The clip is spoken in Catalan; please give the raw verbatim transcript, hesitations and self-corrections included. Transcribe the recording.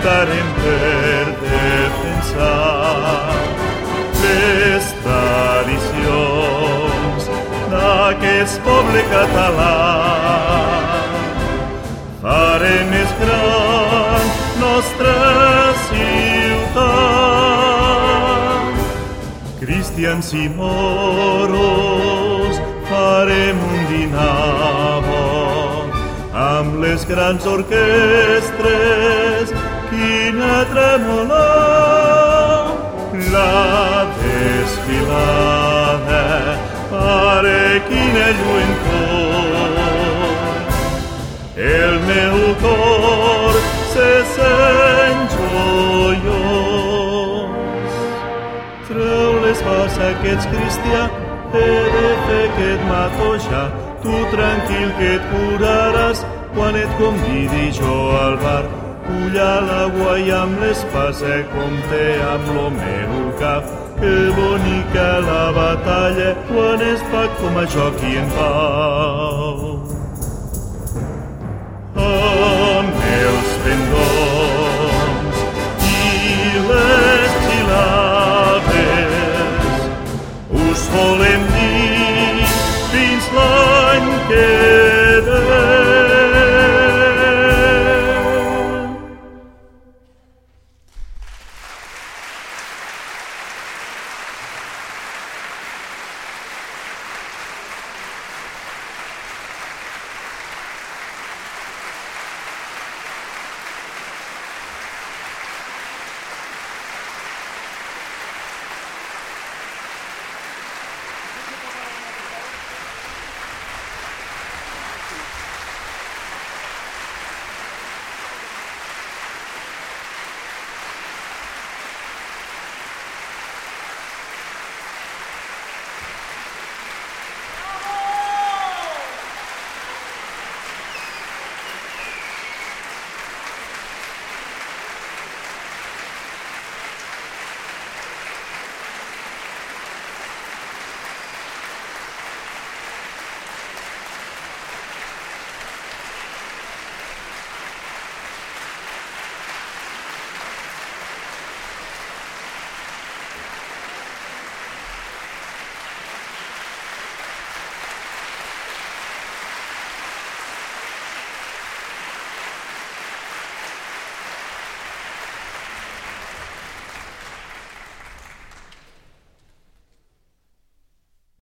lluitarem per defensar les tradicions d'aquest poble català. Farem més gran nostra ciutat. Cristians i moros farem un dinar bo amb les grans orquestres. Quina tremolor la desfilada, pare, quina lluentor. El meu cor se sent joiós. Treu les bars aquests cristià, he de fer que et mato ja. Tu tranquil que et curaràs quan et convidi jo al bar. Pulla l'aigua i amb l'espasa compte amb lo meu cap. Que bonica la batalla quan es fa com a joc i en pau.